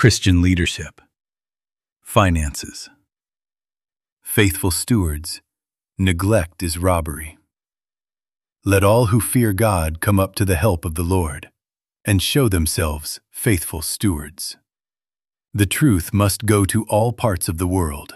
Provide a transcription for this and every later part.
Christian leadership. Finances. Faithful stewards. Neglect is robbery. Let all who fear God come up to the help of the Lord, and show themselves faithful stewards. The truth must go to all parts of the world.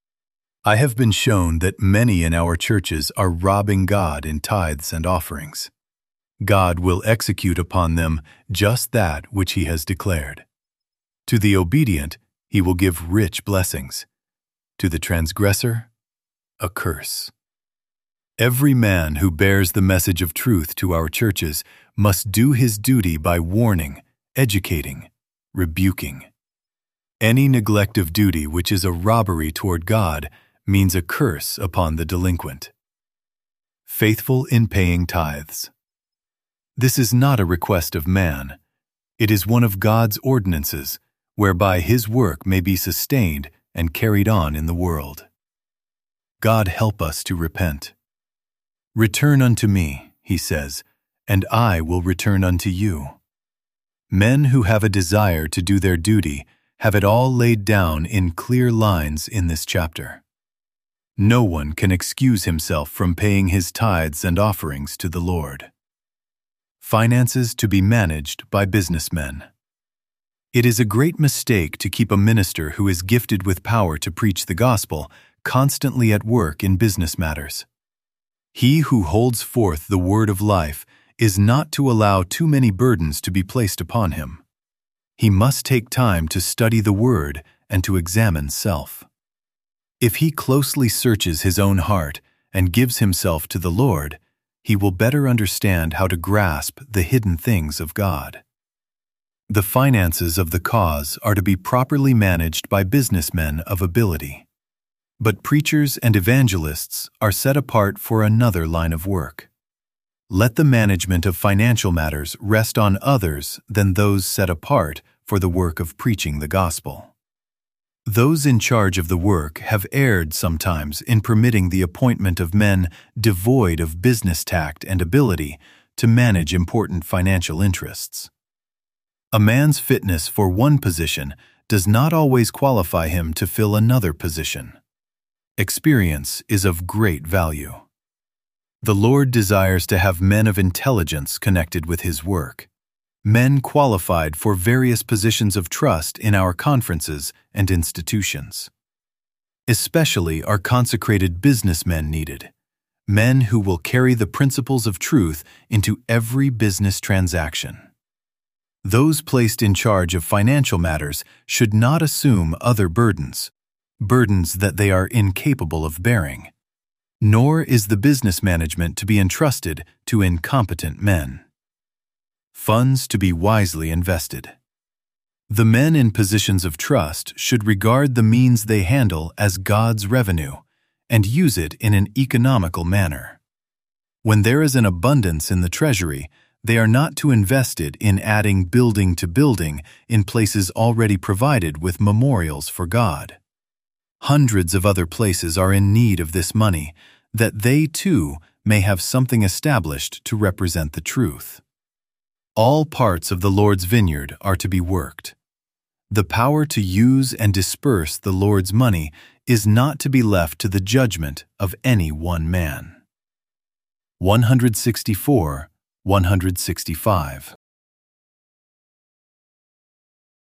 I have been shown that many in our churches are robbing God in tithes and offerings. God will execute upon them just that which He has declared. To the obedient, He will give rich blessings. To the transgressor, a curse. Every man who bears the message of truth to our churches must do his duty by warning, educating, rebuking. Any neglect of duty which is a robbery toward God means a curse upon the delinquent. Faithful in paying tithes. This is not a request of man. It is one of God's ordinances, whereby His work may be sustained and carried on in the world. God help us to repent. Return unto me, He says, and I will return unto you. Men who have a desire to do their duty have it all laid down in clear lines in this chapter. No one can excuse himself from paying his tithes and offerings to the Lord. Finances to be managed by businessmen. It is a great mistake to keep a minister who is gifted with power to preach the gospel constantly at work in business matters. He who holds forth the word of life is not to allow too many burdens to be placed upon him. He must take time to study the word and to examine self. If he closely searches his own heart and gives himself to the Lord, he will better understand how to grasp the hidden things of God. The finances of the cause are to be properly managed by businessmen of ability. But preachers and evangelists are set apart for another line of work. Let the management of financial matters rest on others than those set apart for the work of preaching the gospel. Those in charge of the work have erred sometimes in permitting the appointment of men devoid of business tact and ability to manage important financial interests. A man's fitness for one position does not always qualify him to fill another position. Experience is of great value. The Lord desires to have men of intelligence connected with His work, men qualified for various positions of trust in our conferences and institutions. Especially are consecrated businessmen needed, men who will carry the principles of truth into every business transaction. Those placed in charge of financial matters should not assume other burdens that they are incapable of bearing. Nor is the business management to be entrusted to incompetent men. Funds to be wisely invested. The men in positions of trust should regard the means they handle as God's revenue and use it in an economical manner. When there is an abundance in the treasury, they are not to invest it in adding building to building in places already provided with memorials for God. Hundreds of other places are in need of this money, that they too may have something established to represent the truth. All parts of the Lord's vineyard are to be worked. The power to use and disperse the Lord's money is not to be left to the judgment of any one man. 164, 165.